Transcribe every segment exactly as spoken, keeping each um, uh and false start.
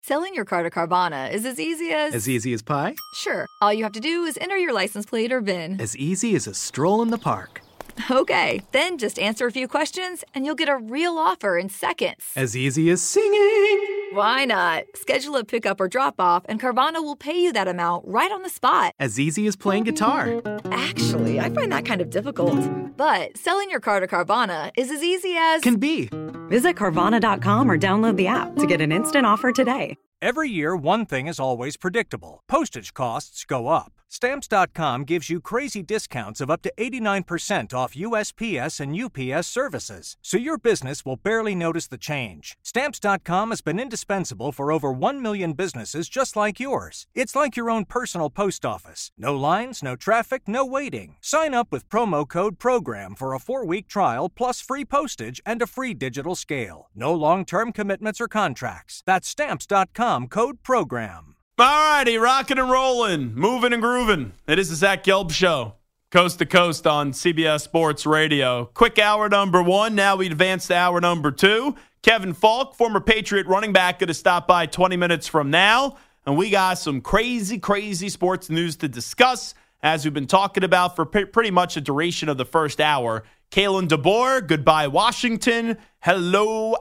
Selling your car to Carvana is as easy as... As easy as pie? Sure. All you have to do is enter your license plate or V I N. As easy as a stroll in the park. Okay, then just answer a few questions and you'll get a real offer in seconds. As easy as singing. Why not? Schedule a pickup or drop-off and Carvana will pay you that amount right on the spot. As easy as playing guitar. Actually, I find that kind of difficult. But selling your car to Carvana is as easy as... Can be. Visit Carvana dot com or download the app to get an instant offer today. Every year, one thing is always predictable. Postage costs go up. Stamps dot com gives you crazy discounts of up to eighty-nine percent off U S P S and U P S services, so your business will barely notice the change. Stamps dot com has been indispensable for over one million businesses just like yours. It's like your own personal post office. No lines, no traffic, no waiting. Sign up with promo code PROGRAM for a four-week trial plus free postage and a free digital scale. No long-term commitments or contracts. That's Stamps dot com, code PROGRAM. All righty, rocking and rolling, moving and grooving. It is the Zach Gelb Show, coast to coast on C B S Sports Radio. Quick hour number one. Now we advance to hour number two. Kevin Falk, former Patriot running back, going to stop by twenty minutes from now. And we got some crazy, crazy sports news to discuss, as we've been talking about for p- pretty much the duration of the first hour. Kalen DeBoer, goodbye Washington. Hello,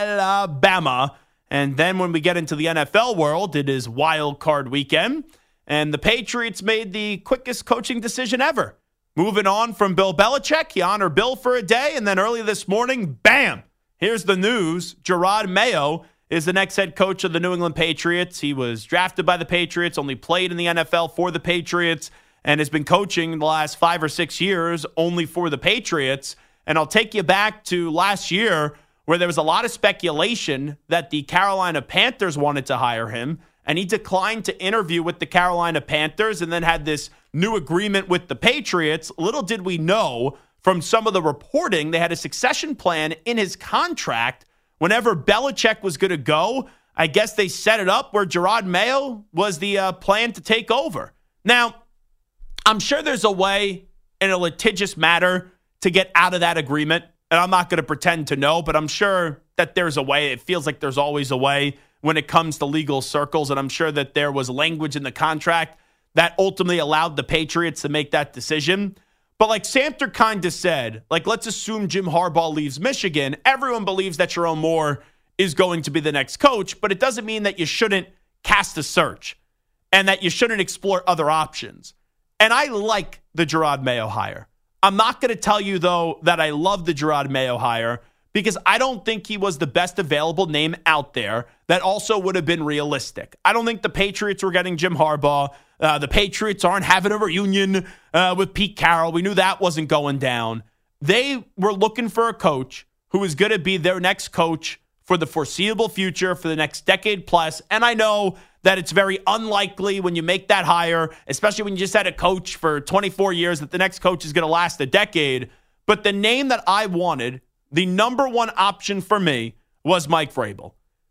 Alabama. And then when we get into the N F L world, it is wild card weekend. And the Patriots made the quickest coaching decision ever. Moving on from Bill Belichick, he honored Bill for a day. And then early this morning, bam, here's the news. Jerod Mayo is the next head coach of the New England Patriots. He was drafted by the Patriots, only played in the N F L for the Patriots, and has been coaching the last five or six years only for the Patriots. And I'll take you back to last year, where there was a lot of speculation that the Carolina Panthers wanted to hire him, and he declined to interview with the Carolina Panthers and then had this new agreement with the Patriots. Little did we know from some of the reporting, they had a succession plan in his contract. Whenever Belichick was going to go, I guess they set it up where Jerod Mayo was the uh, plan to take over. Now, I'm sure there's a way in a litigious matter to get out of that agreement. And I'm not going to pretend to know, but I'm sure that there's a way. It feels like there's always a way when it comes to legal circles. And I'm sure that there was language in the contract that ultimately allowed the Patriots to make that decision. But like Samter kind of said, like, let's assume Jim Harbaugh leaves Michigan. Everyone believes that Jerome Moore is going to be the next coach, but it doesn't mean that you shouldn't cast a search and that you shouldn't explore other options. And I like the Jerod Mayo hire. I'm not going to tell you, though, that I love the Jerod Mayo hire because I don't think he was the best available name out there that also would have been realistic. I don't think the Patriots were getting Jim Harbaugh. Uh, the Patriots aren't having a reunion uh, with Pete Carroll. We knew that wasn't going down. They were looking for a coach who was going to be their next coach for the foreseeable future, for the next decade plus. And I know that it's very unlikely when you make that hire, especially when you just had a coach for twenty-four years, that the next coach is going to last a decade. But the name that I wanted, the number one option for me, was Mike Vrabel.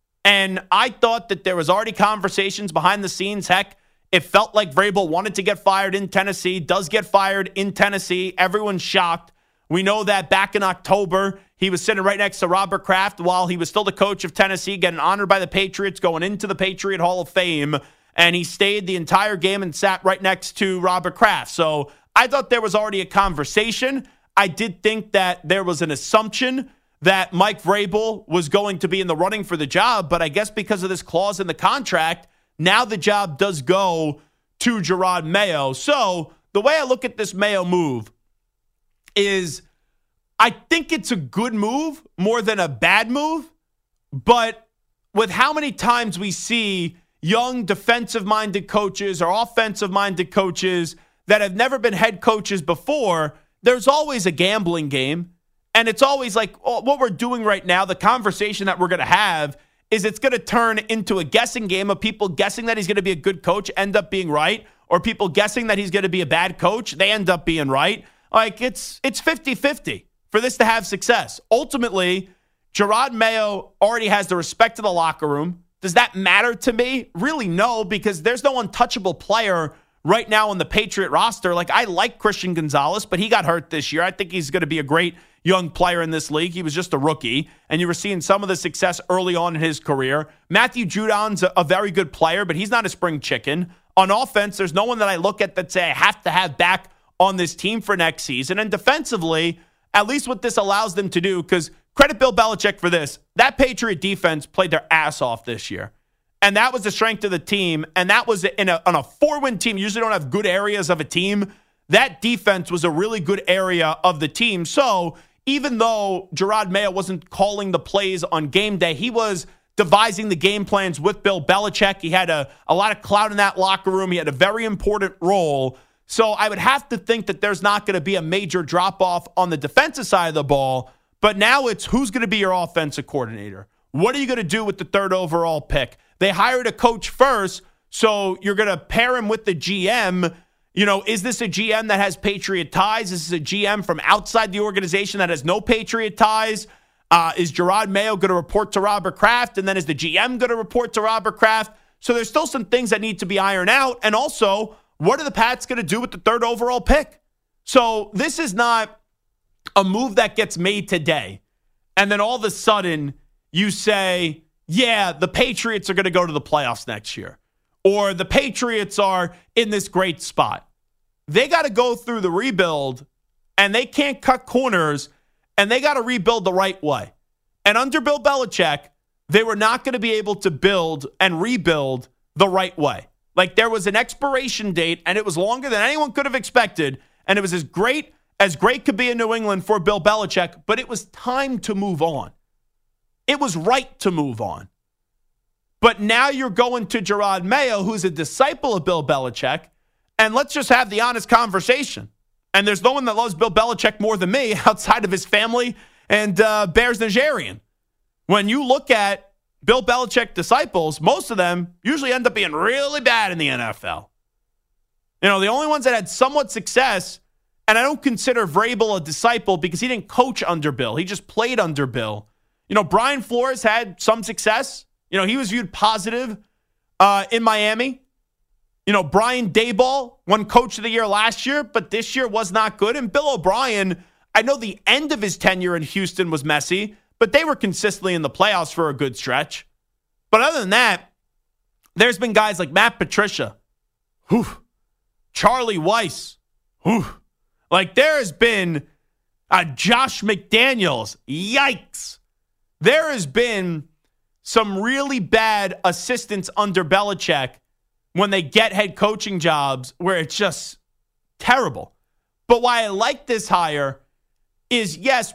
And I thought that there was already conversations behind the scenes. Heck, it felt like Vrabel wanted to get fired in Tennessee, does get fired in Tennessee. Everyone's shocked. We know that back in October, he was sitting right next to Robert Kraft while he was still the coach of Tennessee, getting honored by the Patriots, going into the Patriot Hall of Fame. And he stayed the entire game and sat right next to Robert Kraft. So I thought there was already a conversation. I did think that there was an assumption that Mike Vrabel was going to be in the running for the job. But I guess because of this clause in the contract, now the job does go to Jerod Mayo. So the way I look at this Mayo move is I think it's a good move more than a bad move. But with how many times we see young defensive-minded coaches or offensive-minded coaches that have never been head coaches before, there's always a gambling game. And it's always like, oh, what we're doing right now, the conversation that we're going to have is it's going to turn into a guessing game of people guessing that he's going to be a good coach, end up being right, or people guessing that he's going to be a bad coach, they end up being right. Like, it's it's fifty-fifty for this to have success. Ultimately, Jerod Mayo already has the respect of the locker room. Does that matter to me? Really, no, because there's no untouchable player right now on the Patriot roster. Like, I like Christian Gonzalez, but he got hurt this year. I think he's going to be a great young player in this league. He was just a rookie, and you were seeing some of the success early on in his career. Matthew Judon's a, a very good player, but he's not a spring chicken. On offense, there's no one that I look at that say I have to have back on this team for next season. And defensively, at least what this allows them to do, because credit Bill Belichick for this, that Patriot defense played their ass off this year. And that was the strength of the team. And that was in a, on a four-win team. You usually don't have good areas of a team. That defense was a really good area of the team. So even though Jerod Mayo wasn't calling the plays on game day, he was devising the game plans with Bill Belichick. He had a, a lot of clout in that locker room. He had a very important role. So I would have to think that there's not going to be a major drop-off on the defensive side of the ball. But now it's who's going to be your offensive coordinator? What are you going to do with the third overall pick? They hired a coach first, so you're going to pair him with the G M. You know, is this a G M that has Patriot ties? Is this a G M from outside the organization that has no Patriot ties? Uh, is Jerod Mayo going to report to Robert Kraft? And then is the G M going to report to Robert Kraft? So there's still some things that need to be ironed out. And also, what are the Pats going to do with the third overall pick? So this is not a move that gets made today. And then all of a sudden you say, yeah, the Patriots are going to go to the playoffs next year. Or the Patriots are in this great spot. They got to go through the rebuild, and they can't cut corners, and they got to rebuild the right way. And under Bill Belichick, they were not going to be able to build and rebuild the right way. Like, there was an expiration date, and it was longer than anyone could have expected, and it was as great as great could be in New England for Bill Belichick, but it was time to move on. It was right to move on. But now you're going to Jerod Mayo, who's a disciple of Bill Belichick, and let's just have the honest conversation. And there's no one that loves Bill Belichick more than me outside of his family and uh, Bears Nigerian. When you look at Bill Belichick disciples, most of them usually end up being really bad in the N F L. You know, the only ones that had somewhat success, and I don't consider Vrabel a disciple because he didn't coach under Bill. He just played under Bill. You know, Brian Flores had some success. You know, he was viewed positive uh, in Miami. You know, Brian Daboll won Coach of the Year last year, but this year was not good. And Bill O'Brien, I know the end of his tenure in Houston was messy, but they were consistently in the playoffs for a good stretch. But other than that, there's been guys like Matt Patricia, whew, Charlie Weiss, whew. Like, there has been uh, Josh McDaniels, yikes. There has been some really bad assistants under Belichick when they get head coaching jobs where it's just terrible. But why I like this hire is, yes,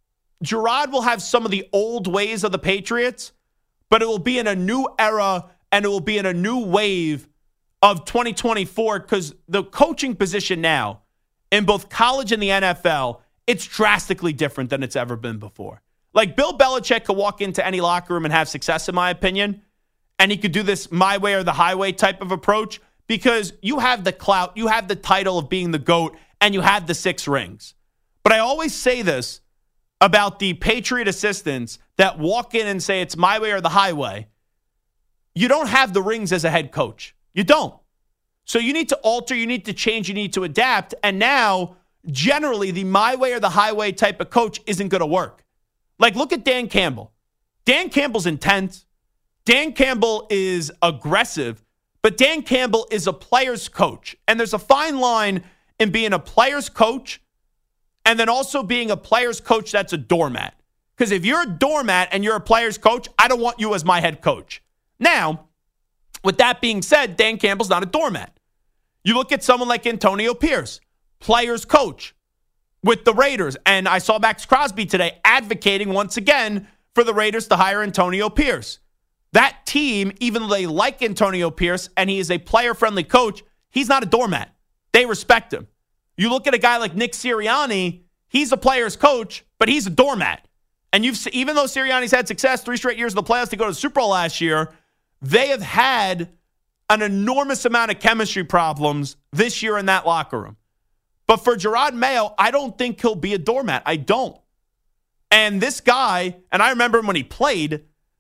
Jerod will have some of the old ways of the Patriots, but it will be in a new era and it will be in a new wave of twenty twenty-four because the coaching position now in both college and the N F L, it's drastically different than it's ever been before. Like, Bill Belichick could walk into any locker room and have success, in my opinion, and he could do this my way or the highway type of approach because you have the clout, you have the title of being the GOAT, and you have the six rings. But I always say this about the Patriot assistants that walk in and say it's my way or the highway. You don't have the rings as a head coach. You don't. So you need to alter, you need to change, you need to adapt, and now, generally, the my way or the highway type of coach isn't going to work. Like, look at Dan Campbell. Dan Campbell's intense. Dan Campbell is aggressive, but Dan Campbell is a player's coach. And there's a fine line in being a player's coach and then also being a player's coach that's a doormat. Because if you're a doormat and you're a player's coach, I don't want you as my head coach. Now, with that being said, Dan Campbell's not a doormat. You look at someone like Antonio Pierce, player's coach with the Raiders. And I saw Max Crosby today advocating once again for the Raiders to hire Antonio Pierce. That team, even though they like Antonio Pierce and he is a player-friendly coach, he's not a doormat. They respect him. You look at a guy like Nick Sirianni, he's a player's coach, but he's a doormat. And you've even though Sirianni's had success three straight years in the playoffs to go to the Super Bowl last year, they have had an enormous amount of chemistry problems this year in that locker room. But for Jerod Mayo, I don't think he'll be a doormat. I don't. And this guy, and I remember him when he played,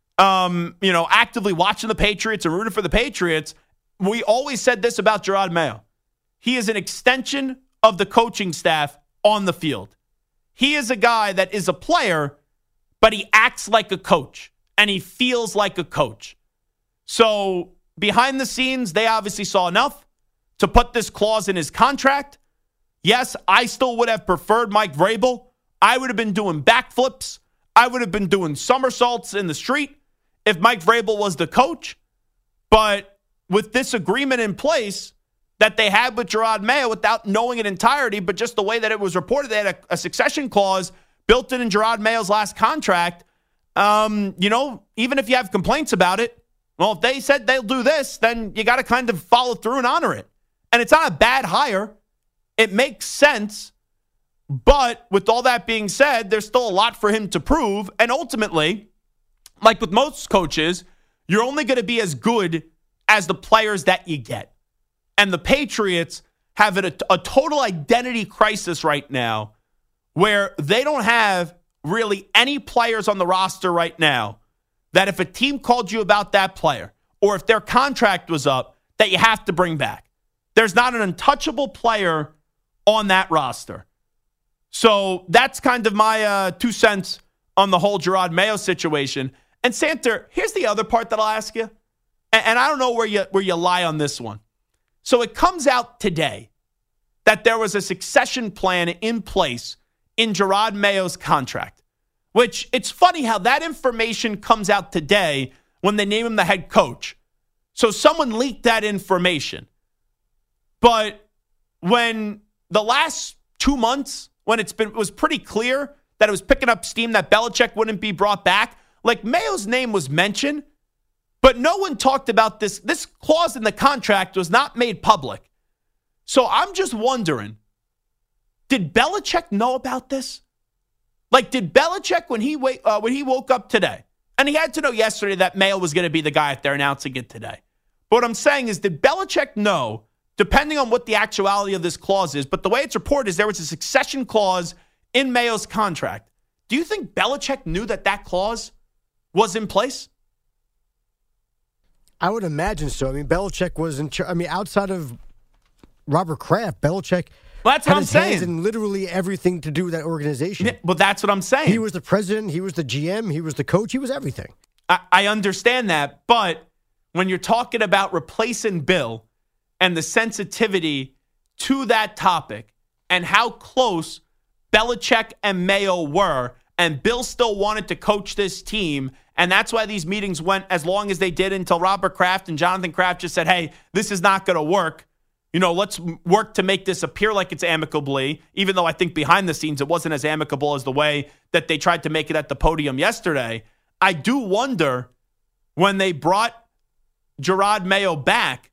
um, you know, actively watching the Patriots and rooting for the Patriots, we always said this about Jerod Mayo. he is an extension of the coaching staff on the field. He is a guy that is a player, but he acts like a coach, and he feels like a coach. So behind the scenes, they obviously saw enough to put this clause in his contract. Yes, I still would have preferred Mike Vrabel. I would have been doing backflips. I would have been doing somersaults in the street if Mike Vrabel was the coach. But with this agreement in place that they had with Jerod Mayo, without knowing it entirety, but just the way that it was reported, they had a, a succession clause built in in Jerod Mayo's last contract. Um, you know, even if you have complaints about it, well, if they said they'll do this, then you got to kind of follow through and honor it. And it's not a bad hire. It makes sense. But with all that being said, there's still a lot for him to prove. And ultimately, like with most coaches, you're only going to be as good as the players that you get. And the Patriots have a, a total identity crisis right now where they don't have really any players on the roster right now that if a team called you about that player or if their contract was up, that you have to bring back. There's not an untouchable player on that roster. So that's kind of my uh, two cents on the whole Jerod Mayo situation. And Santer, here's the other part that I'll ask you. And, and I don't know where you where you lie on this one. So it comes out today that there was a succession plan in place in Jerod Mayo's contract, which it's funny how that information comes out today when they name him the head coach. So someone leaked that information. But when the last two months, when it's been, it was pretty clear that it was picking up steam that Belichick wouldn't be brought back, like Mayo's name was mentioned, but no one talked about this. This clause in the contract was not made public. So I'm just wondering, did Belichick know about this? Like, did Belichick, when he wake, uh, when he woke up today, and he had to know yesterday that Mayo was going to be the guy if they're announcing it today. But what I'm saying is, did Belichick know, depending on what the actuality of this clause is, but the way it's reported is there was a succession clause in Mayo's contract. Do you think Belichick knew that that clause was in place? I would imagine so. I mean, Belichick was in charge. I mean, outside of Robert Kraft, Belichick well, that's had what I'm his saying. hands in literally everything to do with that organization. Yeah, well, that's what I'm saying. He was the president. He was the G M. He was the coach. He was everything. I, I understand that. But when you're talking about replacing Bill and the sensitivity to that topic and how close Belichick and Mayo were, and Bill still wanted to coach this team, and that's why these meetings went as long as they did until Robert Kraft and Jonathan Kraft just said, hey, this is not going to work. You know, let's work to make this appear like it's amicably, even though I think behind the scenes it wasn't as amicable as the way that they tried to make it at the podium yesterday. I do wonder when they brought Jerod Mayo back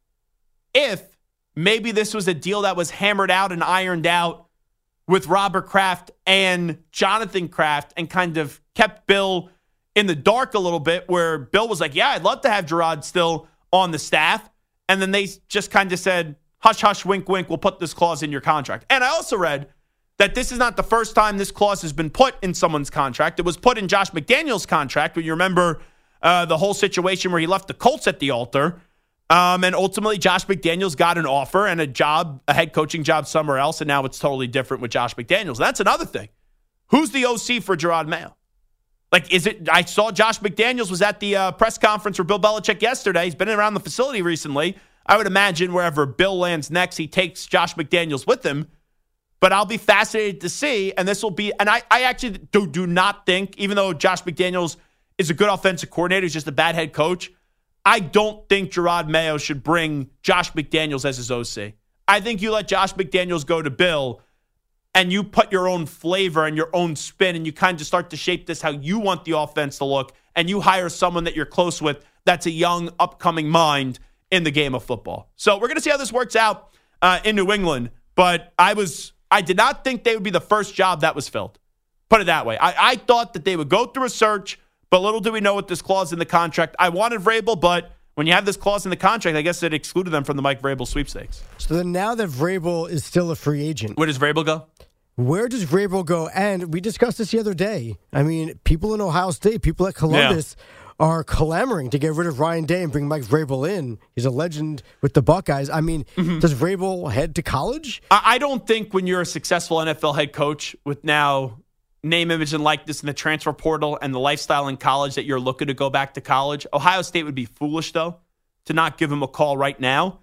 if maybe this was a deal that was hammered out and ironed out with Robert Kraft and Jonathan Kraft and kind of kept Bill in the dark a little bit, where Bill was like, yeah, I'd love to have Jerod still on the staff. And then they just kind of said, hush, hush, wink, wink, we'll put this clause in your contract. And I also read that this is not the first time this clause has been put in someone's contract. It was put in Josh McDaniels' contract, when you remember uh, the whole situation where he left the Colts at the altar. Um, and ultimately, Josh McDaniels got an offer and a job, a head coaching job somewhere else, and now it's totally different with Josh McDaniels. That's another thing. Who's the O C for Jerod Mayo? Like, is it, I saw Josh McDaniels was at the uh, press conference for Bill Belichick yesterday. He's been around the facility recently. I would imagine wherever Bill lands next, he takes Josh McDaniels with him. But I'll be fascinated to see, and this will be, and I, I actually do, do not think, even though Josh McDaniels is a good offensive coordinator, he's just a bad head coach, I don't think Jerod Mayo should bring Josh McDaniels as his O C. I think you let Josh McDaniels go to Bill, and you put your own flavor and your own spin, and you kind of start to shape this how you want the offense to look, and you hire someone that you're close with that's a young, upcoming mind in the game of football. So we're going to see how this works out uh, in New England, but I was I did not think they would be the first job that was filled. Put it that way. I, I thought that they would go through a search, but little do we know with this clause in the contract. I wanted Vrabel, but when you have this clause in the contract, I guess it excluded them from the Mike Vrabel sweepstakes. So then now that Vrabel is still a free agent. Where does Vrabel go? Where does Vrabel go? And we discussed this the other day. I mean, people in Ohio State, people at Columbus are clamoring to get rid of Ryan Day and bring Mike Vrabel in. He's a legend with the Buckeyes. I mean, mm-hmm. does Vrabel head to college? I don't think when you're a successful N F L head coach with now name, image, and likeness in the transfer portal and the lifestyle in college that you're looking to go back to college, Ohio State would be foolish, though, to not give him a call right now.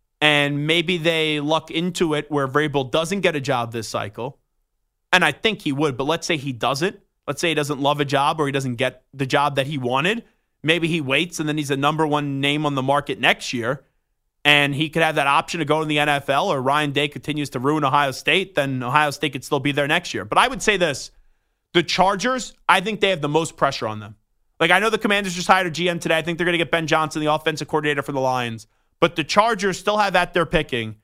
And maybe they luck into it where Vrabel doesn't get a job this cycle. And I think he would, but let's say he doesn't. Let's say he doesn't love a job or he doesn't get the job that he wanted. Maybe he waits and then he's a number one name on the market next year. And he could have that option to go to the N F L, or Ryan Day continues to ruin Ohio State, then Ohio State could still be there next year. But I would say this. The Chargers, I think they have the most pressure on them. Like, I know the Commanders just hired a G M today. I think they're going to get Ben Johnson, the offensive coordinator for the Lions. But the Chargers still have at their picking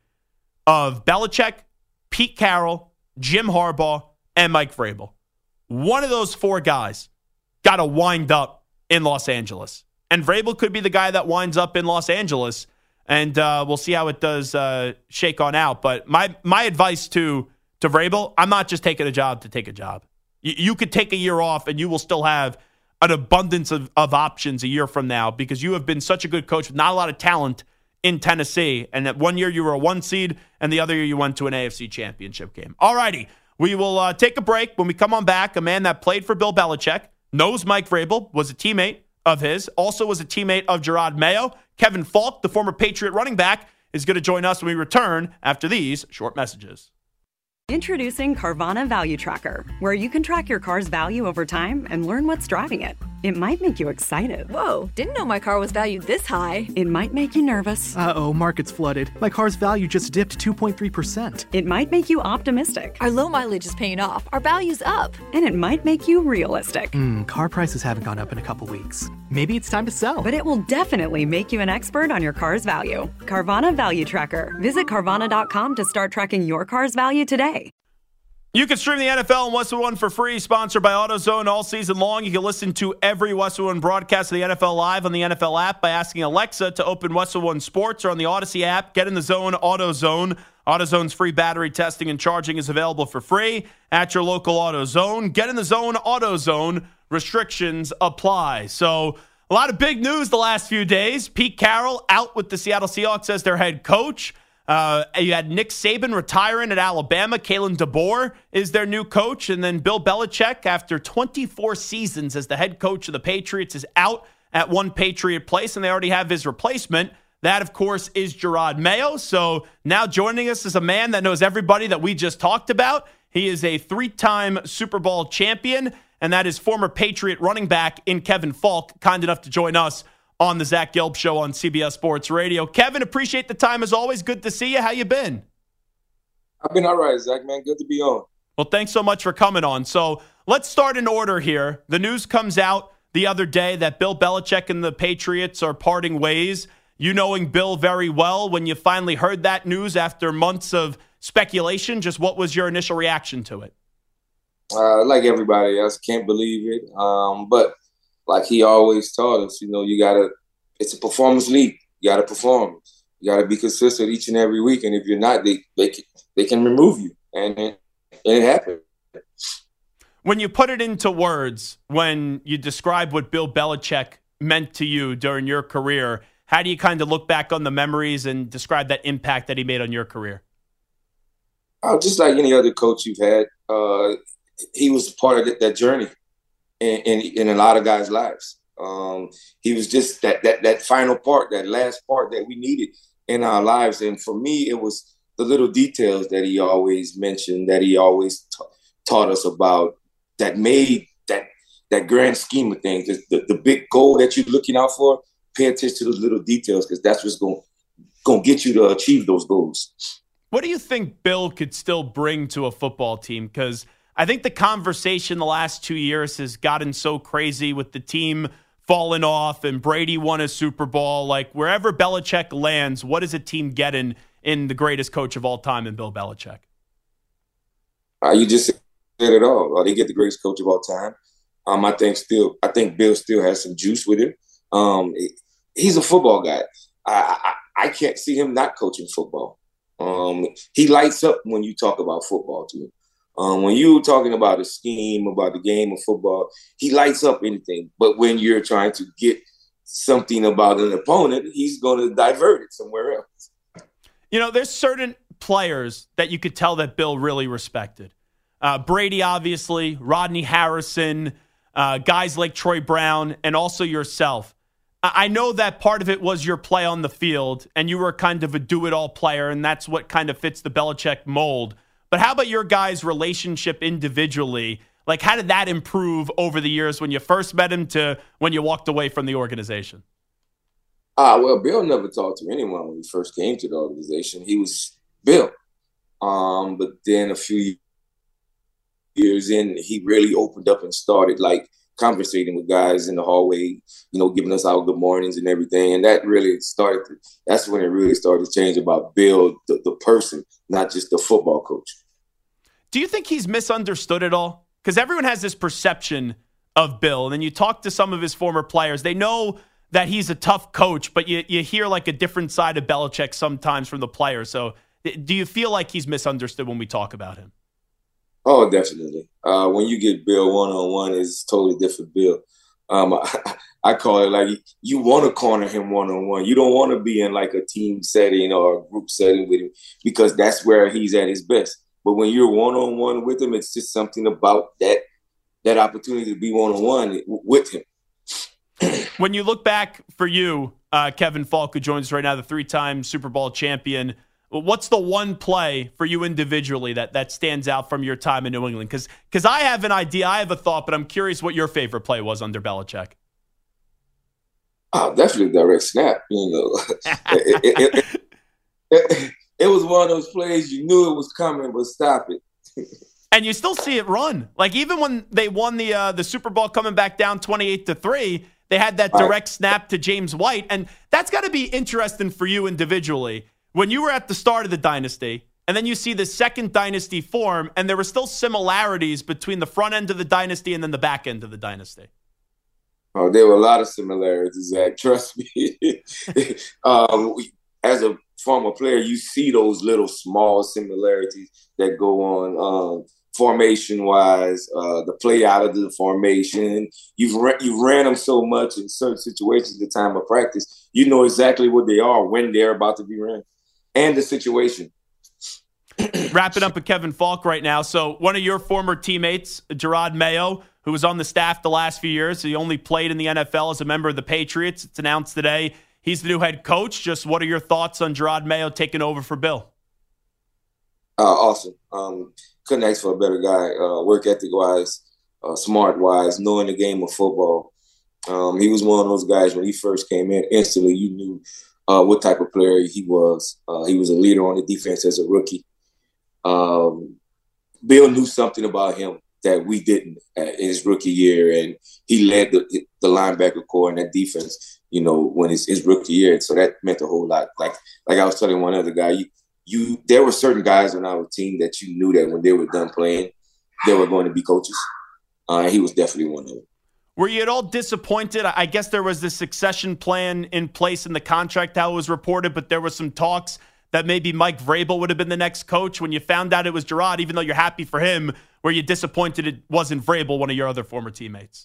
of Belichick, Pete Carroll, Jim Harbaugh, and Mike Vrabel. One of those four guys got to wind up in Los Angeles. And Vrabel could be the guy that winds up in Los Angeles. And uh, we'll see how it does uh, shake on out. But my my advice to, to Vrabel, I'm not just taking a job to take a job. You, you could take a year off and you will still have an abundance of, of options a year from now, because you have been such a good coach with not a lot of talent in Tennessee. And that one year you were a one seed and the other year you went to an A F C championship game. All righty. We will uh, take a break. When we come on back, a man that played for Bill Belichick, knows Mike Vrabel, was a teammate of his, also was a teammate of Gerard Mayo. Kevin Falk, the former Patriot running back, is going to join us when we return after these short messages. Introducing Carvana Value Tracker, where you can track your car's value over time and learn what's driving it. It might make you excited. Whoa, didn't know my car was valued this high. It might make you nervous. Uh-oh, market's flooded. My car's value just dipped two point three percent. It might make you optimistic. Our low mileage is paying off. Our value's up. And it might make you realistic. Hmm, car prices haven't gone up in a couple weeks. Maybe it's time to sell. But it will definitely make you an expert on your car's value. Carvana Value Tracker. Visit Carvana dot com to start tracking your car's value today. You can stream the N F L on Westwood One for free, sponsored by AutoZone all season long. You can listen to every Westwood One broadcast of the N F L live on the N F L app by asking Alexa to open Westwood One Sports, or on the Odyssey app. Get in the zone, AutoZone. AutoZone's free battery testing and charging is available for free at your local AutoZone. Get in the zone, AutoZone. Restrictions apply. So a lot of big news the last few days. Pete Carroll out with the Seattle Seahawks as their head coach. Uh, you had Nick Saban retiring at Alabama. Kalen DeBoer is their new coach. And then Bill Belichick, after twenty-four seasons as the head coach of the Patriots, is out at one Patriot place, and they already have his replacement. That, of course, is Gerard Mayo. So now joining us is a man that knows everybody that we just talked about. He is a three-time Super Bowl champion, and that is former Patriot running back in Kevin Falk, kind enough to join us on the Zach Gelb Show on C B S Sports Radio. Kevin, appreciate the time as always. Good to see you. How you been? I've been all right, Zach, man. Good to be on. Well, thanks so much for coming on. So let's start in order here. The news comes out the other day that Bill Belichick and the Patriots are parting ways. You knowing Bill very well, when you finally heard that news after months of speculation, just what was your initial reaction to it? Uh, like everybody else, can't believe it. Um, but like he always taught us, you know, you got to – it's a performance league. You got to perform. You got to be consistent each and every week. And if you're not, they they can, they can remove you. And it, and it happened. When you put it into words, when you describe what Bill Belichick meant to you during your career, how do you kind of look back on the memories and describe that impact that he made on your career? Oh, just like any other coach you've had, uh, he was part of that journey. In, in, in a lot of guys' lives. Um, he was just that, that that final part, that last part that we needed in our lives. And for me, it was the little details that he always mentioned, that he always ta- taught us about, that made that that grand scheme of things. The, the big goal that you're looking out for, pay attention to those little details, because that's what's going going to get you to achieve those goals. What do you think Bill could still bring to a football team? Because I think the conversation the last two years has gotten so crazy with the team falling off and Brady won a Super Bowl. Like, wherever Belichick lands, what is a team getting in the greatest coach of all time in Bill Belichick? Uh, you just said it all. Uh, they get the greatest coach of all time. Um, I think still, I think Bill still has some juice with it. Um, he's a football guy. I, I I can't see him not coaching football. Um, he lights up when you talk about football to me. Um, when you're talking about a scheme, about the game of football, he lights up anything. But when you're trying to get something about an opponent, he's going to divert it somewhere else. You know, there's certain players that you could tell that Bill really respected. Uh, Brady, obviously, Rodney Harrison, uh, guys like Troy Brown, and also yourself. I-, I know that part of it was your play on the field, and you were kind of a do-it-all player, and that's what kind of fits the Belichick mold. But how about your guys' relationship individually? Like, how did that improve over the years when you first met him to when you walked away from the organization? Ah, well, Bill never talked to anyone when he first came to the organization. He was Bill. Um, but then a few years in, he really opened up and started, like, conversating with guys in the hallway, you know, giving us our good mornings and everything. And that really started, to, that's when it really started to change about Bill, the, the person, not just the football coach. Do you think he's misunderstood at all? Because everyone has this perception of Bill. And then you talk to some of his former players. They know that he's a tough coach, but you, you hear like a different side of Belichick sometimes from the players. So do you feel like he's misunderstood when we talk about him? Oh, definitely. Uh, when you get Bill one-on-one, it's totally different Bill. Um, I, I call it like you want to corner him one-on-one. You don't want to be in like a team setting or a group setting with him because that's where he's at his best. But when you're one-on-one with him, it's just something about that that opportunity to be one-on-one with him. When you look back for you, uh, Kevin Faulk, who joins us right now, the three-time Super Bowl champion, what's the one play for you individually that, that stands out from your time in New England? Because because I have an idea, I have a thought, but I'm curious what your favorite play was under Belichick. Oh, definitely direct snap. You know, it, it, it, it, it was one of those plays you knew it was coming, but stop it. And you still see it run. Like even when they won the uh, the Super Bowl, coming back down twenty-eight to three, they had that direct right. snap to James White, and that's got to be interesting for you individually. When you were at the start of the dynasty, and then you see the second dynasty form, and there were still similarities between the front end of the dynasty and then the back end of the dynasty. Oh, there were a lot of similarities, Zach. Trust me. um, as a former player, you see those little small similarities that go on um, formation-wise, uh, the play out of the formation. You've, ra- you've ran them so much in certain situations at the time of practice, you know exactly what they are when they're about to be ran. And the situation. Wrapping up with Kevin Faulk right now. So one of your former teammates, Jerod Mayo, who was on the staff the last few years, he only played in the N F L as a member of the Patriots. It's announced today he's the new head coach. Just what are your thoughts on Jerod Mayo taking over for Bill? Uh, awesome. Um, couldn't ask for a better guy, uh, work ethic-wise, uh, smart-wise, knowing the game of football. Um, he was one of those guys when he first came in, instantly you knew Uh, what type of player he was. Uh, he was a leader on the defense as a rookie. Um, Bill knew something about him that we didn't in his rookie year, and he led the, the linebacker core in that defense, you know, when it's his rookie year. And so that meant a whole lot. Like like I was telling one other guy, you, you there were certain guys on our team that you knew that when they were done playing, they were going to be coaches. Uh, he was definitely one of them. Were you at all disappointed? I guess there was this succession plan in place in the contract, how it was reported, but there was some talks that maybe Mike Vrabel would have been the next coach. When you found out it was Jerod, even though you're happy for him, were you disappointed it wasn't Vrabel, one of your other former teammates?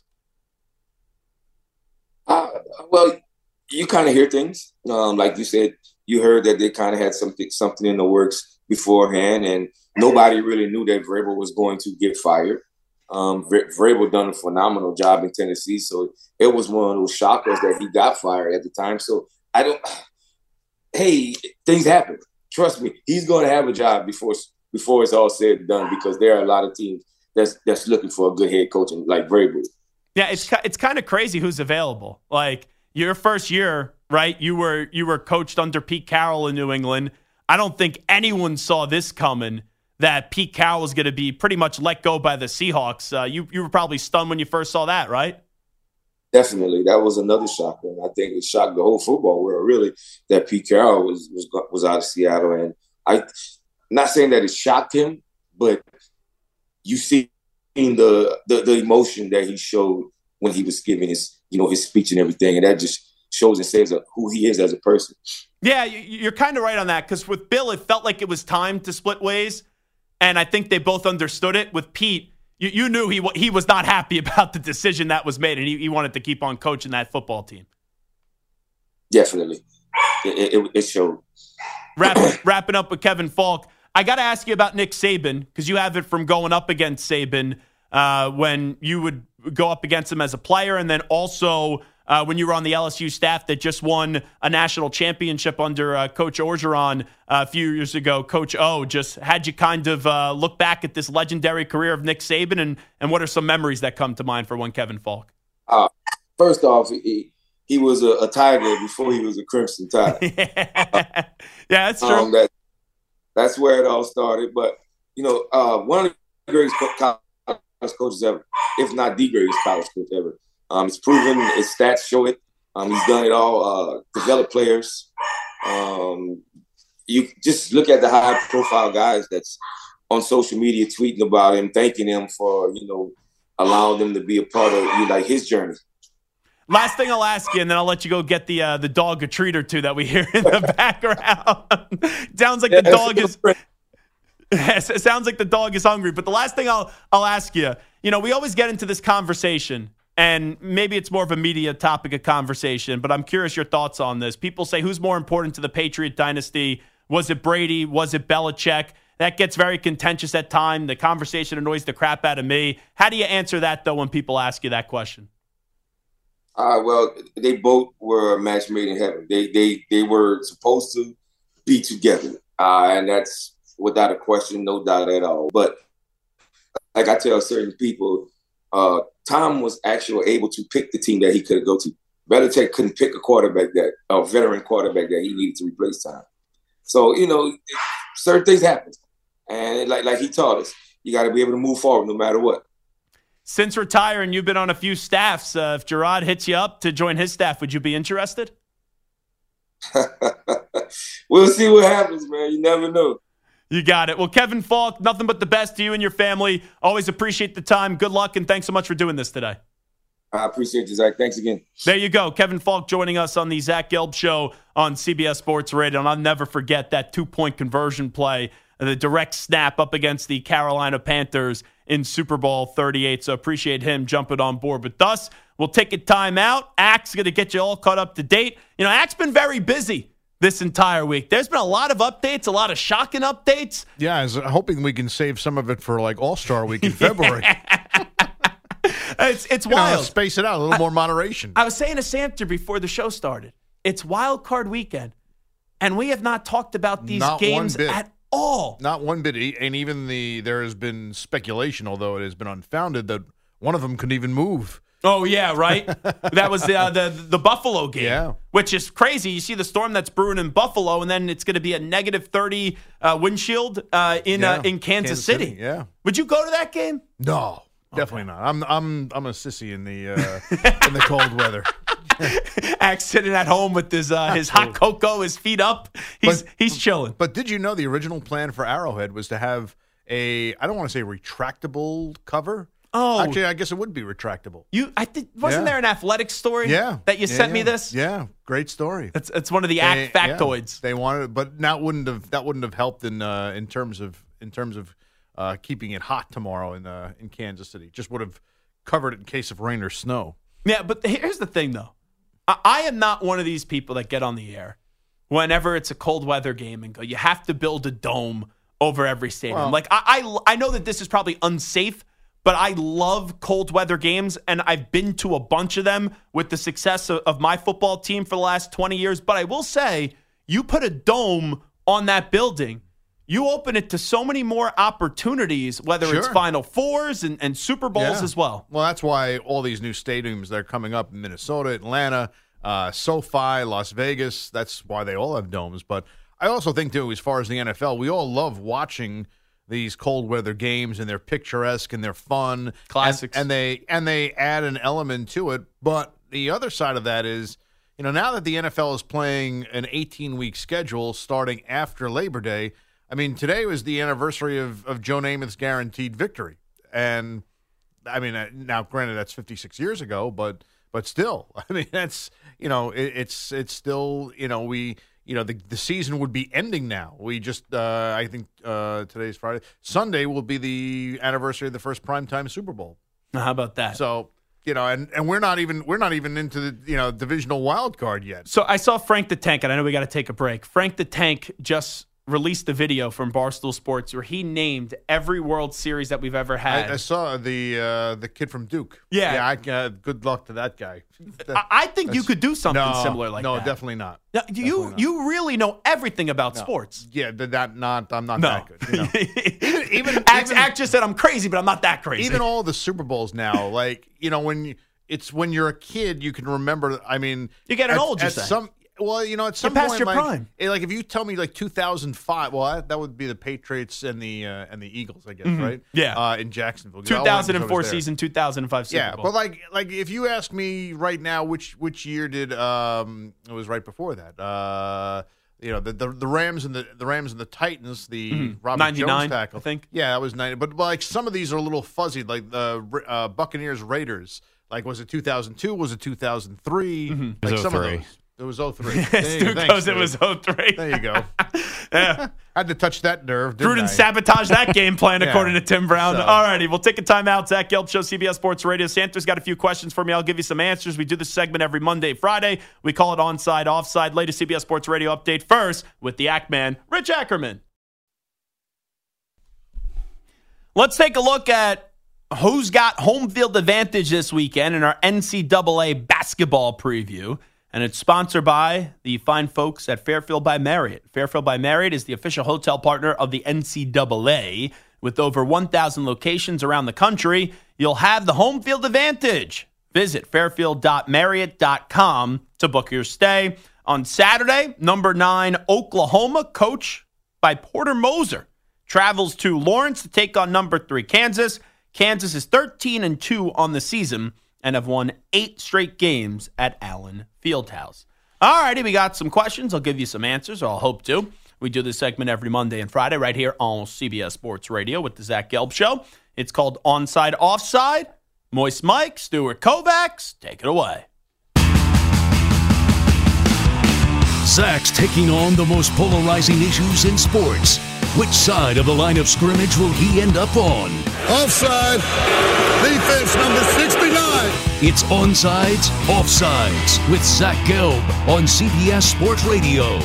Uh, well, you kind of hear things. Um, like you said, you heard that they kind of had something something in the works beforehand, and nobody really knew that Vrabel was going to get fired. Um, Vrabel done a phenomenal job in Tennessee, so it was one of those shockers that he got fired at the time. So I don't. Hey, things happen. Trust me, he's going to have a job before before it's all said and done because there are a lot of teams that's that's looking for a good head coach like Vrabel. Yeah, it's it's kind of crazy who's available. Like your first year, right? You were you were coached under Pete Carroll in New England. I don't think anyone saw this coming, that Pete Carroll was going to be pretty much let go by the Seahawks. Uh, you you were probably stunned when you first saw that, right? Definitely, that was another shocker. And I think it shocked the whole football world, really, that Pete Carroll was was was out of Seattle. And I, not saying that it shocked him, but you see the the, the emotion that he showed when he was giving his you know his speech and everything, and that just shows and says who he is as a person. Yeah, you're kind of right on that because with Bill, it felt like it was time to split ways. and I think they both understood it. With Pete, you, you knew he he was not happy about the decision that was made, and he, he wanted to keep on coaching that football team. Definitely. It, it, it showed. Wrapping, wrapping up with Kevin Falk, I got to ask you about Nick Saban, because you have it from going up against Saban uh, when you would go up against him as a player, and then also uh, when you were on the L S U staff that just won a national championship under uh, Coach Orgeron uh, a few years ago. Coach O, just had you kind of uh, look back at this legendary career of Nick Saban, and, and what are some memories that come to mind for one Kevin Falk? Uh, first off, he, he was a, a Tiger before he was a Crimson Tide. yeah, that's true. Um, that, that's where it all started. But, you know, uh, one of the greatest college coaches ever, if not the greatest college coach ever. Um, it's proven, his stats show it. Um, he's done it all, uh, developed players. Um, you just look at the high-profile guys that's on social media tweeting about him, thanking him for, you know, allowing them to be a part of, you know, like his journey. Last thing I'll ask you, and then I'll let you go get the uh, the dog a treat or two that we hear in the background. Sounds like the dog is. It sounds like the dog is hungry. But the last thing I'll I'll ask you, you know, we always get into this conversation, and maybe it's more of a media topic of conversation, but I'm curious your thoughts on this. People say, who's more important to the Patriot dynasty? Was it Brady? Was it Belichick? That gets very contentious at times. The conversation annoys the crap out of me. How do you answer that, though, when people ask you that question? Uh, well, they both were a match made in heaven. They they they were supposed to be together, uh, and that's without a question, no doubt at all. But like I tell certain people, uh, Tom was actually able to pick the team that he could go to. Belichick couldn't pick a quarterback that a veteran quarterback that he needed to replace Tom. So you know, certain things happen, and like like he taught us, you got to be able to move forward no matter what. Since retiring, you've been on a few staffs. Uh, if Gerard hits you up to join his staff, would you be interested? We'll see what happens, man. You never know. You got it. Well, Kevin Falk, nothing but the best to you and your family. Always appreciate the time. Good luck, and thanks so much for doing this today. I appreciate you, Zach. Thanks again. There you go. Kevin Falk joining us on the Zach Gelb Show on C B S Sports Radio. And I'll never forget that two-point conversion play, the direct snap up against the Carolina Panthers in Super Bowl thirty-eight. So appreciate him jumping on board with us. We'll take a time out. Ack's going to get you all caught up to date. You know, Ack's been very busy this entire week. There's been a lot of updates, a lot of shocking updates. Yeah, I was hoping we can save some of it for like All-Star Week in February. it's it's you wild. Know, space it out, a little I, more moderation. I was saying to Samter before the show started, it's wild card weekend, and we have not talked about these not games at all. Not one bit. And even the there has been speculation, although it has been unfounded, that one of them could even move. Oh, yeah, right? That was the, uh, the the Buffalo game, yeah. Which is crazy. You see the storm that's brewing in Buffalo, and then it's going to be a negative thirty uh, windshield uh, in yeah. uh, in Kansas, Kansas City. City. Yeah. Would you go to that game? No, definitely okay. not. I'm I'm I'm a sissy in the uh, in the cold weather. Ack sitting at home with his uh, his hot cocoa, his feet up. He's but, he's chilling. But did you know the original plan for Arrowhead was to have a I don't want to say retractable cover. Oh, actually, I guess it would be retractable. You, I think, wasn't yeah. there an athletic story? Yeah. that you yeah, sent yeah. me this. Yeah, great story. It's it's one of the Ack they, factoids. Yeah. They wanted, but that wouldn't have that wouldn't have helped in uh, in terms of in terms of uh, keeping it hot tomorrow in uh, in Kansas City. Just would have covered it in case of rain or snow. Yeah, but here's the thing, though. I, I am not one of these people that get on the air whenever it's a cold weather game and go, you have to build a dome over every stadium. Well, like I, I I know that this is probably unsafe. But I love cold weather games, and I've been to a bunch of them with the success of, of my football team for the last twenty years. But I will say, you put a dome on that building, you open it to so many more opportunities, whether sure. it's Final Fours and, and Super Bowls yeah. as well. Well, that's why all these new stadiums that are coming up in Minnesota, Atlanta, uh, SoFi, Las Vegas, that's why they all have domes. But I also think, too, as far as the N F L, we all love watching these cold weather games, and they're picturesque and they're fun, classics, and, and they and they add an element to it. But the other side of that is, you know, now that the N F L is playing an eighteen week schedule starting after Labor Day, I mean, today was the anniversary of of Joe Namath's guaranteed victory, and I mean, now granted that's fifty-six years ago, but but still, I mean, that's you know, it, it's it's still you know we. you know, the the season would be ending now. We just, uh, I think uh, today's Friday. Sunday will be the anniversary of the first primetime Super Bowl. How about that? So, you know, and, and we're not even we're not even into the, you know, divisional wild card yet. So I saw Frank the Tank, and I know we got to take a break. Frank the Tank just released a video from Barstool Sports where he named every World Series that we've ever had. I, I saw the uh, the kid from Duke. Yeah. yeah I, uh, good luck to that guy. That, I, I think you could do something no, similar like no, that. No, definitely not. Now, you Definitely not. you really know everything about No. sports. Yeah, that, that not I'm not No. that good. You know? even even, Act, even Act just said I'm crazy, but I'm not that crazy. even all the Super Bowls now, like you know, when you, it's when you're a kid, you can remember. I mean, You're getting at, old, you're at saying. some. Well, you know, at some past point, your like, prime. eh, like if you tell me like two thousand five, well, that, that would be the Patriots and the uh, and the Eagles, I guess, right? Yeah. uh, in Jacksonville. two thousand four season, two thousand five Super Yeah, Bowl. but like like if you ask me right now, which which year did um it was right before that. Uh you know, the the, the Rams and the the Rams and the Titans, the Mhm. Robert ninety-nine, Jones tackle. I think. Yeah, that was ninety. But like some of these are a little fuzzy, like the uh, Buccaneers Raiders. Like was it two thousand two? Was it two thousand three? Mm-hmm. Like It was some of oh three. those. It was oh three. Stu goes, it was oh three. There you go. Yeah. Had to touch that nerve. didn't Gruden I? sabotaged that game plan, Yeah. according to Tim Brown. So- All righty, we'll take a timeout. Zach Gelb Show, C B S Sports Radio. Santa's got a few questions for me. I'll give you some answers. We do this segment every Monday, Friday. We call it Onside, Offside. Latest C B S Sports Radio update first with the Ackman, Rich Ackerman. Let's take a look at who's got home field advantage this weekend in our N C double A basketball preview. And it's sponsored by the fine folks at Fairfield by Marriott. Fairfield by Marriott is the official hotel partner of the N C double A. With over one thousand locations around the country, you'll have the home field advantage. Visit fairfield dot marriott dot com to book your stay. On Saturday, number nine, Oklahoma, coached by Porter Moser, travels to Lawrence to take on number three, Kansas. Kansas is thirteen and two on the season and have won eight straight games at Allen Fieldhouse. All righty, we got some questions. I'll give you some answers, or I'll hope to. We do this segment every Monday and Friday right here on C B S Sports Radio with the Zach Gelb Show. It's called Onside Offside. Moist Mike, Stuart Kovacs, take it away. Zach's taking on the most polarizing issues in sports. Which side of the line of scrimmage will he end up on? Offside. Defense number sixty-nine. It's Onsides, Offsides with Zach Gelb on C B S Sports Radio.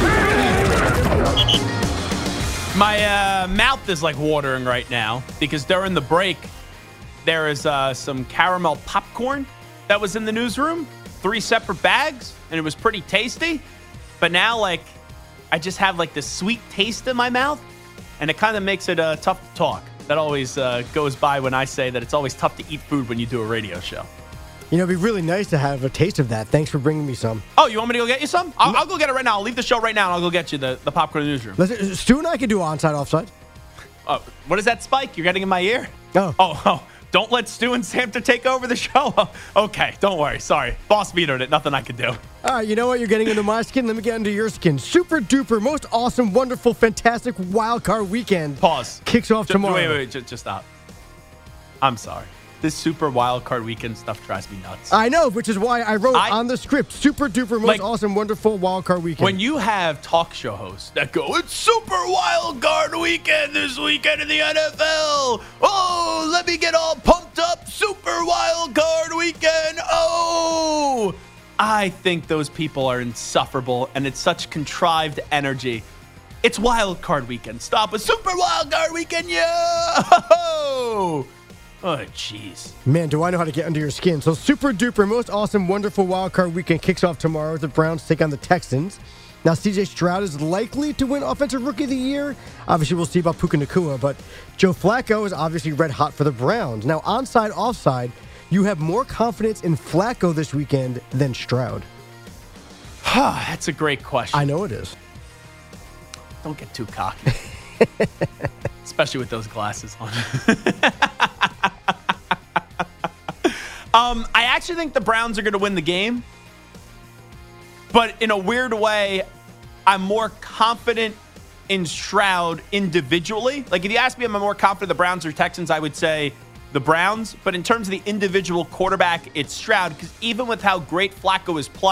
My uh, mouth is like watering right now because during the break, there is uh, some caramel popcorn that was in the newsroom, three separate bags, and it was pretty tasty. But now, like, I just have like this sweet taste in my mouth, and it kind of makes it uh, tough to talk. That always uh, goes by when I say that it's always tough to eat food when you do a radio show. You know, it'd be really nice to have a taste of that. Thanks for bringing me some. Oh, you want me to go get you some? I'll, I'll go get it right now. I'll leave the show right now, and I'll go get you the, the popcorn in the newsroom. Let's, Stu and I can do onside, offside. Oh, what is that, Spike? You're getting in my ear? Oh. Oh, oh. Don't let Stu and Santa take over the show. Oh, okay, don't worry. Sorry. Boss vetoed it. Nothing I could do. All right, you know what? You're getting into my skin. Let me get into your skin. Super duper, most awesome, wonderful, fantastic wild card weekend. Pause. Kicks off Just, tomorrow. Wait, wait, wait. Just, just stop. I'm sorry. This super wild card weekend stuff drives me nuts. I know, which is why I wrote I- on the script, super duper, most Like, awesome, wonderful wild card weekend. When you have talk show hosts that go, it's super wild card weekend this weekend in the N F L. Oh, let me get all pumped up. Super wild card weekend. Oh, I think those people are insufferable, and it's such contrived energy. It's wild card weekend. Stop with super wild card weekend. Yeah. Oh, jeez. Man, do I know how to get under your skin. So super duper, most awesome, wonderful wild card weekend kicks off tomorrow as the Browns take on the Texans. Now, C J Stroud is likely to win Offensive Rookie of the Year. Obviously, we'll see about Puka Nacua, but Joe Flacco is obviously red hot for the Browns. Now, onside, offside, you have more confidence in Flacco this weekend than Stroud. That's a great question. I know it is. Don't get too cocky. Especially with those glasses on. um, I actually think the Browns are going to win the game. But in a weird way, I'm more confident in Stroud individually. Like, if you ask me, am I more confident the Browns or Texans, I would say the Browns. But in terms of the individual quarterback, it's Stroud. Because even with how great Flacco is playing,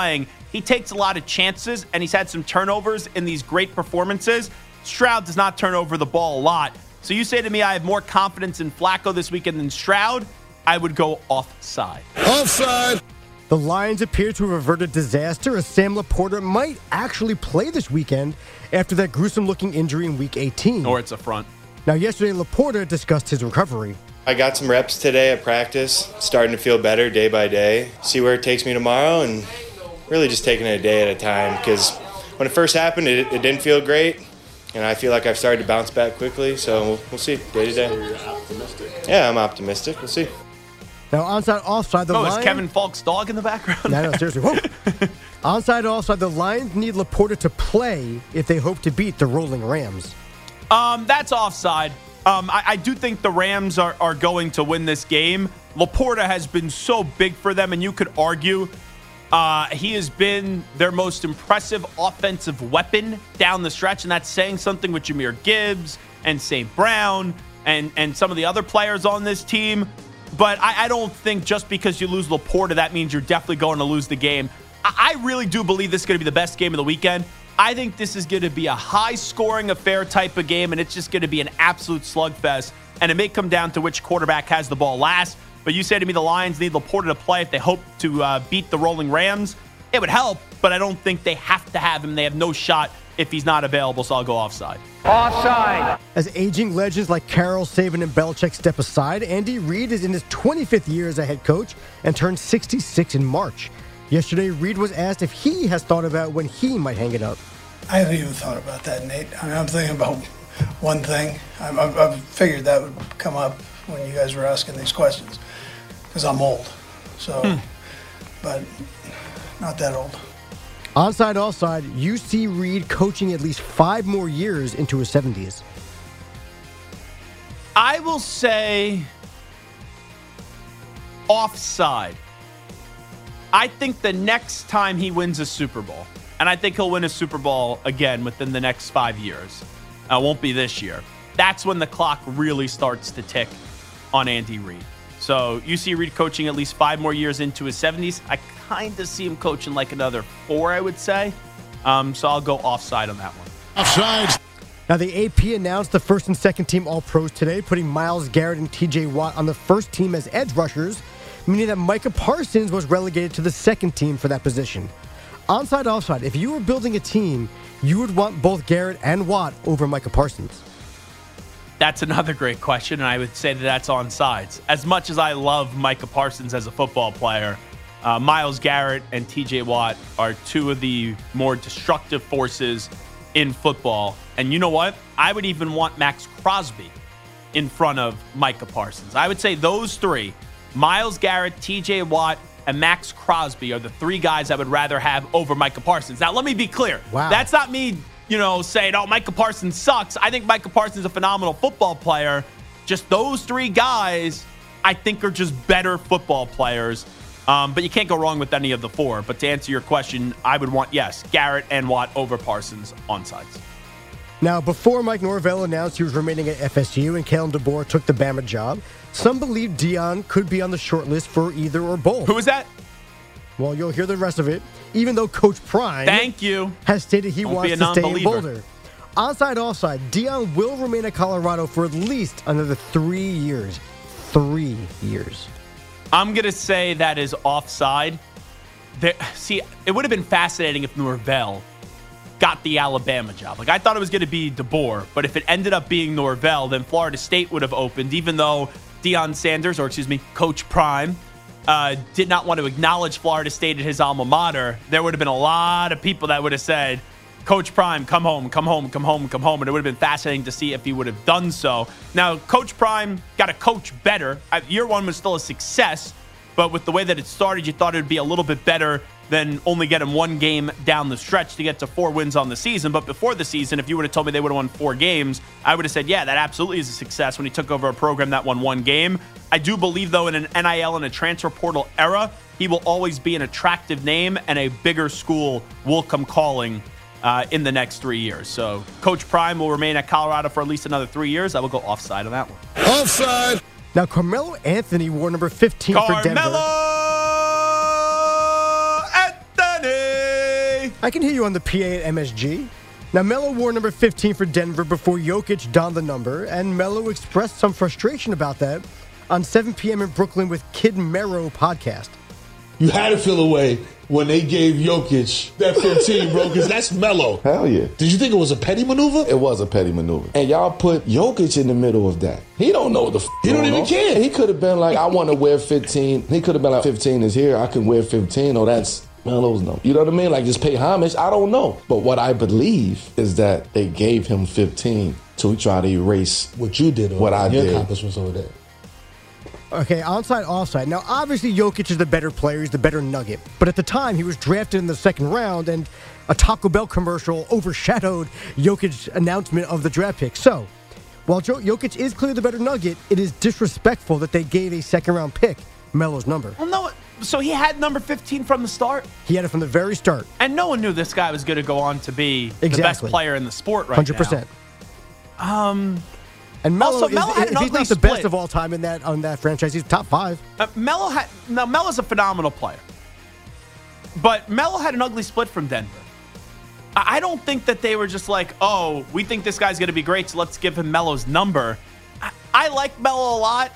he takes a lot of chances, and he's had some turnovers in these great performances. Stroud does not turn over the ball a lot. So you say to me I have more confidence in Flacco this weekend than Stroud, I would go offside. Offside. The Lions appear to have averted disaster as Sam Laporta might actually play this weekend after that gruesome-looking injury in Week eighteen. Or it's a front. Now, yesterday, Laporta discussed his recovery. I got some reps today at practice, starting to feel better day by day. See where it takes me tomorrow, and really just taking it a day at a time, because when it first happened, it, it didn't feel great, and I feel like I've started to bounce back quickly, so we'll, we'll see, day to day. So you're optimistic? Yeah, I'm optimistic. We'll see. Now, onside, offside, the oh, Lions... is Kevin Falk's dog in the background? No, no, seriously. Whoa. Onside, offside, the Lions need Laporta to play if they hope to beat the rolling Rams. Um, that's offside. Um, I, I do think the Rams are, are going to win this game. Laporta has been so big for them, and you could argue uh, he has been their most impressive offensive weapon down the stretch, and that's saying something with Jahmyr Gibbs and Saint Brown and, and some of the other players on this team. But I, I don't think just because you lose Laporta, that means you're definitely going to lose the game. I, I really do believe this is going to be the best game of the weekend. I think this is going to be a high-scoring affair type of game, and it's just going to be an absolute slugfest. And it may come down to which quarterback has the ball last. But you say to me the Lions need Laporta to play if they hope to uh, beat the rolling Rams. It would help, but I don't think they have to have him. They have no shot if he's not available, so I'll go offside. Offside. As aging legends like Carroll, Saban, and Belichick step aside, Andy Reid is in his twenty-fifth year as a head coach and turned sixty-six in March. Yesterday, Reid was asked if he has thought about when he might hang it up. I haven't even thought about that, Nate. I mean, I'm thinking about one thing. I, I, I figured that would come up when you guys were asking these questions, because I'm old. So, hmm. but not that old. Onside, offside, you see Reid coaching at least five more years into his seventies. I will say offside. I think the next time he wins a Super Bowl, and I think he'll win a Super Bowl again within the next five years. Uh, won't be this year. That's when the clock really starts to tick on Andy Reid. So you see Reid coaching at least five more years into his seventies. I kind of see him coaching like another four, I would say. Um, so I'll go offside on that one. Offside. Now, the A P announced the first and second team All-Pros today, putting Myles Garrett and T J Watt on the first team as edge rushers, meaning that Micah Parsons was relegated to the second team for that position. Onside, offside, if you were building a team, you would want both Garrett and Watt over Micah Parsons. That's another great question, and I would say that that's on sides. As much as I love Micah Parsons as a football player, uh, Myles Garrett and T J Watt are two of the more destructive forces in football. And you know what? I would even want Max Crosby in front of Micah Parsons. I would say those three, Myles Garrett, T J Watt, and Max Crosby, are the three guys I would rather have over Micah Parsons. Now, let me be clear. Wow. That's not me, you know, saying, oh, Micah Parsons sucks. I think Micah Parsons is a phenomenal football player. Just those three guys, I think, are just better football players. Um, but you can't go wrong with any of the four. But to answer your question, I would want, yes, Garrett and Watt over Parsons on sides. Now, before Mike Norvell announced he was remaining at F S U and Kalen DeBoer took the Bama job, some believe Deion could be on the short list for either or both. Who is that? Well, you'll hear the rest of it, even though Coach Prime Thank you. has stated he Don't wants be a to stay in non-believer. Boulder. Onside, offside, Deion will remain at Colorado for at least another three years. Three years. I'm going to say that is offside. There, see, it would have been fascinating if Norvell got the Alabama job. Like, I thought it was going to be DeBoer, but if it ended up being Norvell, then Florida State would have opened, even though Deion Sanders, or excuse me, Coach Prime, uh, did not want to acknowledge Florida State at his alma mater. There would have been a lot of people that would have said, Coach Prime, come home, come home, come home, come home. And it would have been fascinating to see if he would have done so. Now, Coach Prime got to coach better. Year one was still a success, but with the way that it started, you thought it would be a little bit better than only getting one game down the stretch to get to four wins on the season. But before the season, if you would have told me they would have won four games, I would have said, yeah, that absolutely is a success when he took over a program that won one game. I do believe, though, in an N I L and a transfer portal era, he will always be an attractive name, and a bigger school will come calling uh, in the next three years. So Coach Prime will remain at Colorado for at least another three years. I will go offside on that one. Offside. Now, Carmelo Anthony wore number fifteen Carmelo for Denver. Anthony. I can hear you on the P A at M S G. Now, Melo wore number fifteen for Denver before Jokic donned the number, and Melo expressed some frustration about that on seven p.m. in Brooklyn with Kid Mero podcast. You had to feel away when they gave Jokic that fifteen, bro, because that's Melo. Hell yeah. Did you think it was a petty maneuver? It was a petty maneuver. And y'all put Jokic in the middle of that. He don't know what the f*** He don't even on. care. He could have been like, I want to wear fifteen. He could have been like, fifteen is here. I can wear fifteen. Oh, that's Melo's number. You know what I mean? Like, just pay homage. I don't know. But what I believe is that they gave him fifteen to try to erase what you did, or what I your did. accomplishments over there. Okay, onside, offside. Now, obviously, Jokic is the better player. He's the better nugget. But at the time, he was drafted in the second round, and a Taco Bell commercial overshadowed Jokic's announcement of the draft pick. So, while jo- Jokic is clearly the better nugget, it is disrespectful that they gave a second-round pick Melo's number. Well, no, so he had number fifteen from the start? He had it from the very start. And no one knew this guy was going to go on to be exactly. the best player in the sport right one hundred percent. now. Um... And Melo, also, is, Melo had if an he's ugly not the split. best of all time in that on that franchise, he's top five. Uh, Melo had now Melo's a phenomenal player, but Melo had an ugly split from Denver. I, I don't think that they were just like, oh, we think this guy's going to be great, so let's give him Melo's number. I, I like Melo a lot.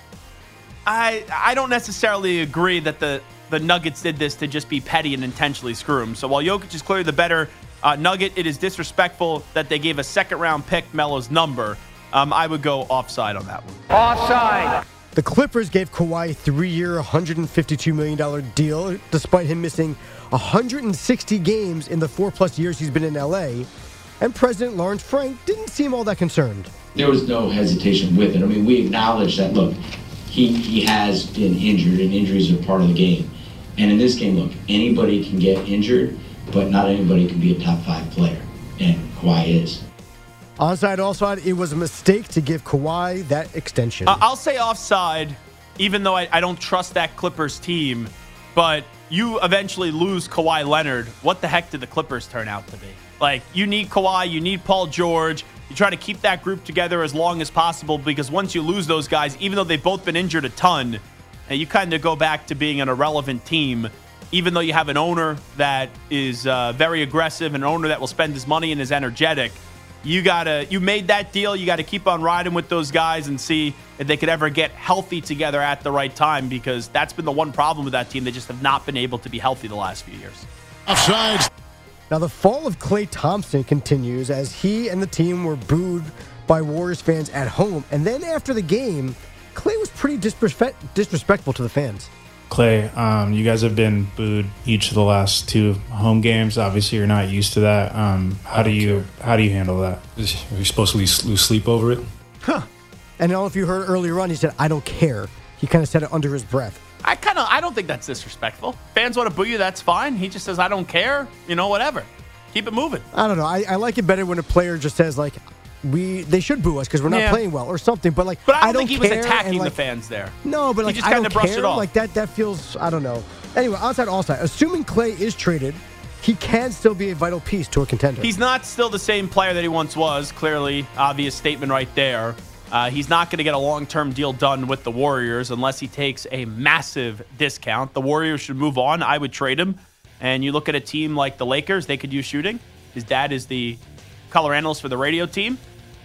I I don't necessarily agree that the the Nuggets did this to just be petty and intentionally screw him. So while Jokic is clearly the better uh, Nugget, it is disrespectful that they gave a second round pick Melo's number. Um, I would go offside on that one. Offside. The Clippers gave Kawhi a three-year, one hundred fifty-two million dollars deal, despite him missing one hundred sixty games in the four-plus years he's been in L A. And President Lawrence Frank didn't seem all that concerned. There was no hesitation with it. I mean, we acknowledge that, look, he, he has been injured, and injuries are part of the game. And in this game, look, anybody can get injured, but not anybody can be a top-five player, and Kawhi is. Onside, offside, it was a mistake to give Kawhi that extension. Uh, I'll say offside, even though I, I don't trust that Clippers team. But you eventually lose Kawhi Leonard. What the heck did the Clippers turn out to be? Like, you need Kawhi, you need Paul George. You try to keep that group together as long as possible because once you lose those guys, even though they've both been injured a ton, you kind of go back to being an irrelevant team. Even though you have an owner that is uh, very aggressive, an owner that will spend his money and is energetic. You gotta, you made that deal. You got to keep on riding with those guys and see if they could ever get healthy together at the right time, because that's been the one problem with that team. They just have not been able to be healthy the last few years. Offside. Now the fall of Klay Thompson continues as he and the team were booed by Warriors fans at home, and then after the game, Klay was pretty disrespect, disrespectful to the fans. Klay, um, you guys have been booed each of the last two home games. Obviously, you're not used to that. Um, how do you care. how do you handle that? Are you supposed to lose, lose sleep over it? Huh. And I don't know if you heard earlier on, he said, "I don't care." He kind of said it under his breath. I kind of, I don't think that's disrespectful. Fans want to boo you, that's fine. He just says, "I don't care." You know, whatever. Keep it moving. I don't know. I, I like it better when a player just says like, "We they should boo us because we're not Yeah. playing well" or something. But like, But I don't, I don't think he was care, attacking and, like, the fans there. No, but like, he just I kind don't of brushed care. it off. Like that, that feels, I don't know. Anyway, outside, offside. Assuming Klay is traded, he can still be a vital piece to a contender. He's not still the same player that he once was. Clearly, obvious statement right there. Uh, he's not going to get a long-term deal done with the Warriors unless he takes a massive discount. The Warriors should move on. I would trade him. And you look at a team like the Lakers, they could use shooting. His dad is the color analyst for the radio team.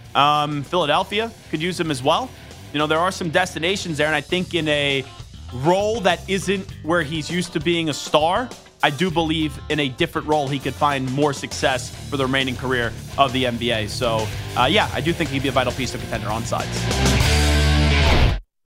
Um, Philadelphia could use him as well. You know, there are some destinations there, and I think in a role that isn't where he's used to being a star, I do believe in a different role he could find more success for the remaining career of the N B A. So, uh, yeah, I do think he'd be a vital piece of contender on sides.